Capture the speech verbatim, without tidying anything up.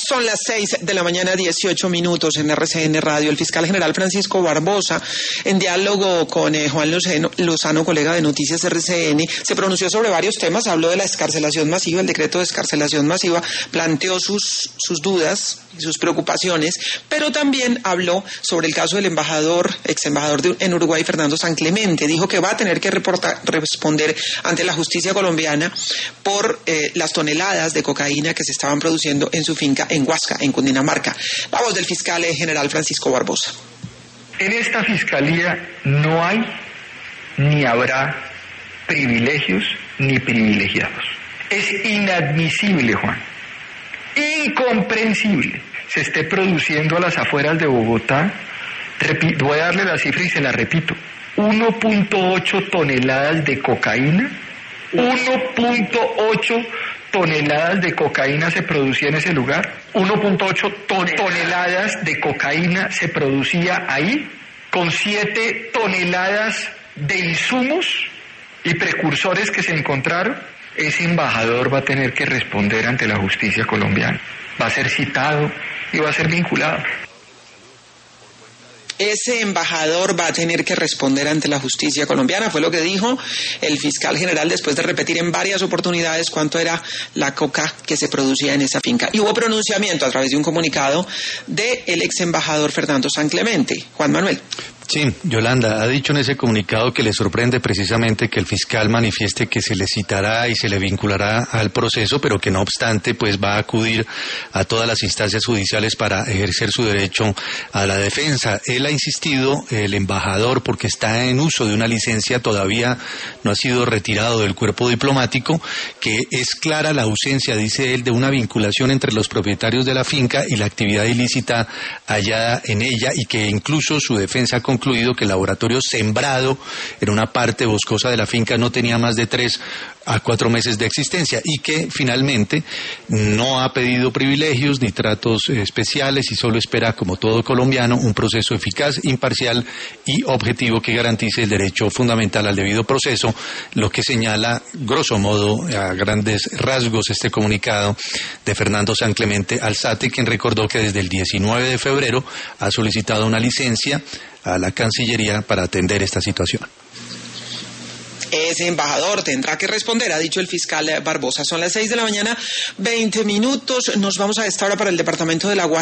Son las seis de la mañana, dieciocho minutos en R C N Radio. El fiscal general Francisco Barbosa, en diálogo con eh, Juan Lozano, Lozano, colega de Noticias R C N, se pronunció sobre varios temas. Habló de la excarcelación masiva, el decreto de excarcelación masiva, planteó sus, sus dudas y sus preocupaciones, pero también habló sobre el caso del embajador, ex embajador de, en Uruguay, Fernando San Clemente. Dijo que va a tener que reportar, responder ante la justicia colombiana por eh, las toneladas de cocaína que se estaban produciendo en su finca en Huasca, en Cundinamarca. La voz del fiscal general Francisco Barbosa. En esta fiscalía no hay ni habrá privilegios ni privilegiados. Es inadmisible, Juan, incomprensible, se esté produciendo a las afueras de Bogotá, repito, voy a darle la cifra y se la repito, uno punto ocho toneladas de cocaína, uno punto ocho toneladas de cocaína se producía en ese lugar, uno punto ocho toneladas de cocaína se producía ahí, con siete toneladas de insumos y precursores que se encontraron. Ese embajador va a tener que responder ante la justicia colombiana, va a ser citado y va a ser vinculado. Ese embajador va a tener que responder ante la justicia colombiana, fue lo que dijo el fiscal general después de repetir en varias oportunidades cuánto era la coca que se producía en esa finca. Y hubo pronunciamiento a través de un comunicado del ex embajador Fernando San Clemente. Juan Manuel. Sí, Yolanda, ha dicho en ese comunicado que le sorprende precisamente que el fiscal manifieste que se le citará y se le vinculará al proceso, pero que no obstante pues va a acudir a todas las instancias judiciales para ejercer su derecho a la defensa. Él ha insistido, el embajador, porque está en uso de una licencia, todavía no ha sido retirado del cuerpo diplomático, que es clara la ausencia, dice él, de una vinculación entre los propietarios de la finca y la actividad ilícita hallada en ella, y que incluso su defensa con concluido que el laboratorio sembrado en una parte boscosa de la finca no tenía más de tres a cuatro meses de existencia y que finalmente no ha pedido privilegios ni tratos especiales y solo espera, como todo colombiano, un proceso eficaz, imparcial y objetivo que garantice el derecho fundamental al debido proceso, lo que señala grosso modo, a grandes rasgos, este comunicado de Fernando San Clemente Alzate, quien recordó que desde el diecinueve de febrero ha solicitado una licencia a la Cancillería para atender esta situación. Ese embajador tendrá que responder, ha dicho el fiscal Barbosa. Son las seis de la mañana, veinte minutos. Nos vamos a esta hora para el departamento de La Guajira.